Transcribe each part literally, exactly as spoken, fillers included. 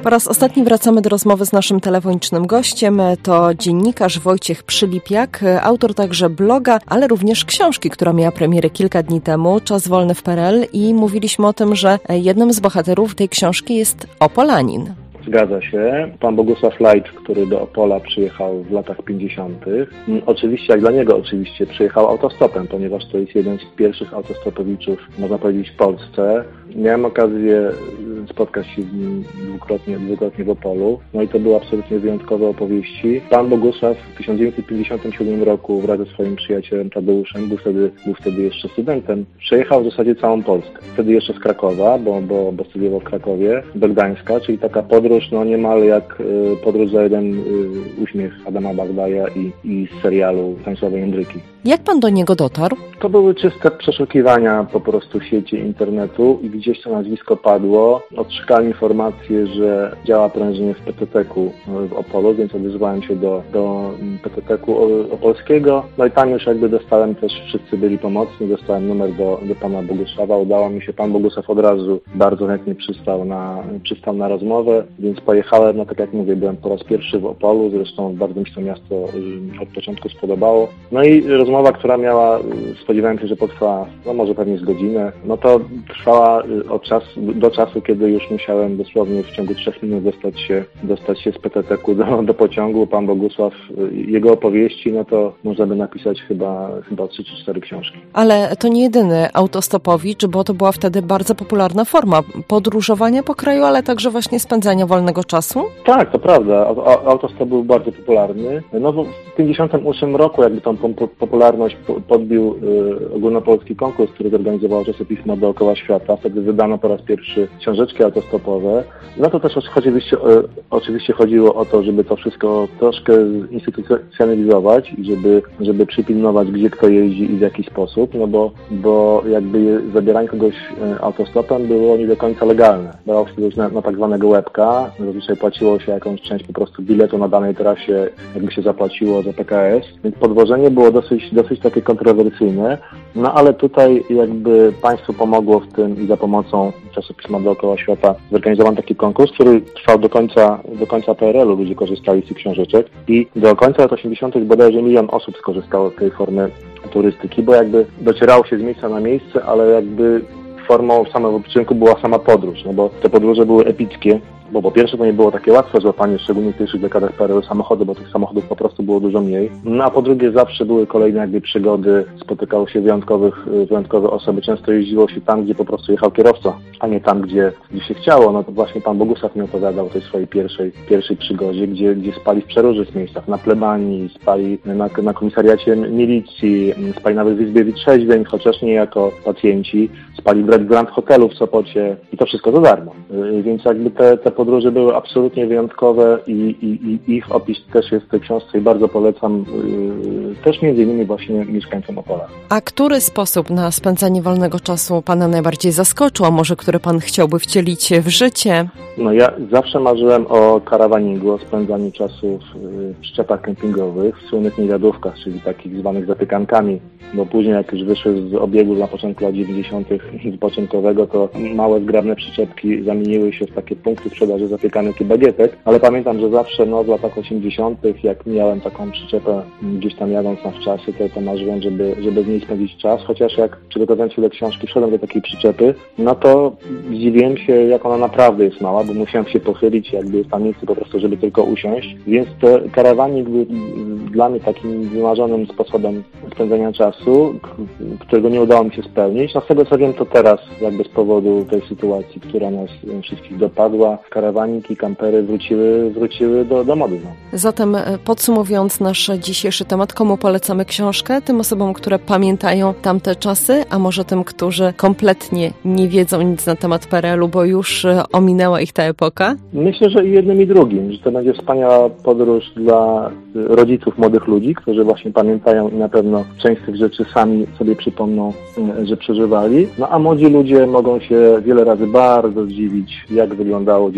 Po raz ostatni wracamy do rozmowy z naszym telefonicznym gościem. To dziennikarz Wojciech Przylipiak, autor także bloga, ale również książki, która miała premierę kilka dni temu, Czas wolny w P R L, i mówiliśmy o tym, że jednym z bohaterów tej książki jest Opolanin. Zgadza się. Pan Bogusław Lajcz, który do Opola przyjechał w latach pięćdziesiątych. Oczywiście, jak dla niego oczywiście, przyjechał autostopem, ponieważ to jest jeden z pierwszych autostopowiczów, można powiedzieć, w Polsce. Miałem okazję spotkać się z nim dwukrotnie, dwukrotnie w Opolu. No i to były absolutnie wyjątkowe opowieści. Pan Bogusław w tysiąc dziewięćset pięćdziesiątym siódmym roku wraz ze swoim przyjacielem Tadeuszem, był wtedy, był wtedy jeszcze studentem, przejechał w zasadzie całą Polskę. Wtedy jeszcze z Krakowa, bo, bo, bo studiował w Krakowie, do Gdańska, czyli taka podróż no niemal jak y, podróż za jeden y, uśmiech Adama Bagdaja i, i z serialu Stanisława Jędryki. Jak pan do niego dotarł? To były czyste przeszukiwania po prostu w sieci internetu i gdzieś to nazwisko padło. Odszukałem informację, że działa prężnie w P T T ku w Opolu, więc odezwałem się do, do P T T ku opolskiego. No i tam już jakby dostałem też, wszyscy byli pomocni, dostałem numer do, do pana Bogusława. Udało mi się, pan Bogusław od razu bardzo chętnie przystał na, przystał na rozmowę, więc pojechałem, no tak jak mówię, byłem po raz pierwszy w Opolu, zresztą bardzo mi się to miasto od początku spodobało. No i rozmowa, która miała, spodziewałem się, że potrwa, no może pewnie z godzinę, no to trwała od czasu, do czasu, kiedy już musiałem dosłownie w ciągu trzech minut dostać się, dostać się z P T T ku do, do pociągu. Pan Bogusław, jego opowieści, no to można by napisać chyba, chyba trzy czy cztery książki. Ale to nie jedyny autostopowicz, bo to była wtedy bardzo popularna forma podróżowania po kraju, ale także właśnie spędzania wolnego czasu? Tak, to prawda. Autostop był bardzo popularny. No w pięćdziesiątym ósmym roku jakby tą popularność podbił y, ogólnopolski konkurs, który zorganizowało czasopismo Dookoła Świata. Wtedy wydano po raz pierwszy książeczki autostopowe. No to też oczywiście, y, oczywiście chodziło o to, żeby to wszystko troszkę zinstytucjonalizować i żeby, żeby przypilnować, gdzie kto jeździ i w jaki sposób, no bo, bo jakby zabieranie kogoś autostopem było nie do końca legalne. Brało się na, na tak zwanego łebka, zazwyczaj płaciło się jakąś część po prostu biletu na danej trasie, jakby się zapłaciło za P K S, więc podwożenie było dosyć, dosyć takie kontrowersyjne, no ale tutaj jakby państwo pomogło w tym i za pomocą czasopisma Dookoła Świata zorganizowano taki konkurs, który trwał do końca, do końca P R L u, ludzie korzystali z tych książeczek i do końca lat osiemdziesiątych bodajże milion osób skorzystało z tej formy turystyki, bo jakby docierało się z miejsca na miejsce, ale jakby formą samego wypoczynku była sama podróż, no bo te podróże były epickie, bo po pierwsze to nie było takie łatwe złapanie, szczególnie w pierwszych dekadach P R L u samochody, bo tych samochodów po prostu było dużo mniej. No a po drugie zawsze były kolejne jakby przygody, spotykało się wyjątkowych, wyjątkowe osoby. Często jeździło się tam, gdzie po prostu jechał kierowca, a nie tam, gdzie, gdzie się chciało. No to właśnie pan Bogusław mi opowiadał o tej swojej pierwszej, pierwszej przygodzie, gdzie, gdzie spali w przeróżnych miejscach, na plebanii, spali na, na komisariacie milicji, spali nawet w Izbie Wytrzeźwień, chociaż nie jako pacjenci, spali w Grand Hotelu w Sopocie i to wszystko za darmo. Więc jakby te, te podróże były absolutnie wyjątkowe i, i, i ich opis też jest w tej książce i bardzo polecam yy, też między innymi właśnie mieszkańcom Opola. A który sposób na spędzanie wolnego czasu pana najbardziej zaskoczył, a może który pan chciałby wcielić w życie? No ja zawsze marzyłem o karawaningu, o spędzaniu czasu w przyczepach kempingowych, w słynnych niewiadówkach, czyli takich zwanych zapiekankami, bo później jak już wyszły z obiegu na początku lat dziewięćdziesiątych wypoczynkowego, to małe zgrabne przyczepki zamieniły się w takie punkty sprzedaży zapiekanek i bagietek, ale pamiętam, że zawsze no, w latach osiemdziesiątych jak miałem taką przyczepę gdzieś tam jadąc na wczasy, to, to marzyłem, żeby, żeby z niej spędzić czas, chociaż jak przygotowując się do książki wszedłem do takiej przyczepy, no to zdziwiłem się, jak ona naprawdę jest mała, bo musiałem się pochylić, jakby jest tam miejsce po prostu, żeby tylko usiąść, więc to karawanik był dla mnie takim wymarzonym sposobem spędzania czasu, którego nie udało mi się spełnić. No z tego co wiem, to teraz jakby z powodu tej sytuacji, która nas wszystkich dopadła, karawaniki i kampery wróciły, wróciły do, do mody. No. Zatem podsumowując nasz dzisiejszy temat, komu polecamy książkę? Tym osobom, które pamiętają tamte czasy, a może tym, którzy kompletnie nie wiedzą nic na temat P R L u, bo już ominęła ich ta epoka? Myślę, że i jednym i drugim, że to będzie wspaniała podróż dla rodziców młodych ludzi, którzy właśnie pamiętają i na pewno część z tych rzeczy sami sobie przypomną, że przeżywali. No a młodzi ludzie mogą się wiele razy bardzo zdziwić, jak wyglądało dzieciństwo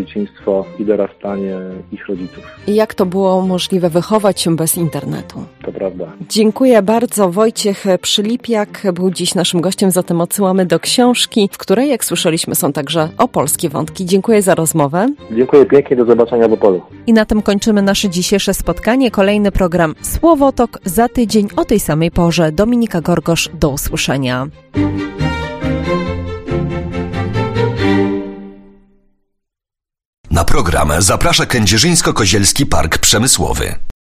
dzieciństwo i dorastanie ich rodziców. I jak to było możliwe wychować się bez internetu? To prawda. Dziękuję bardzo. Wojciech Przylipiak był dziś naszym gościem, zatem odsyłamy do książki, w której, jak słyszeliśmy, są także opolskie wątki. Dziękuję za rozmowę. Dziękuję pięknie, do zobaczenia w Opolu. I na tym kończymy nasze dzisiejsze spotkanie. Kolejny program Słowotok za tydzień o tej samej porze. Dominika Gorgosz, do usłyszenia. Na program zaprasza Kędzierzyńsko-Kozielski Park Przemysłowy.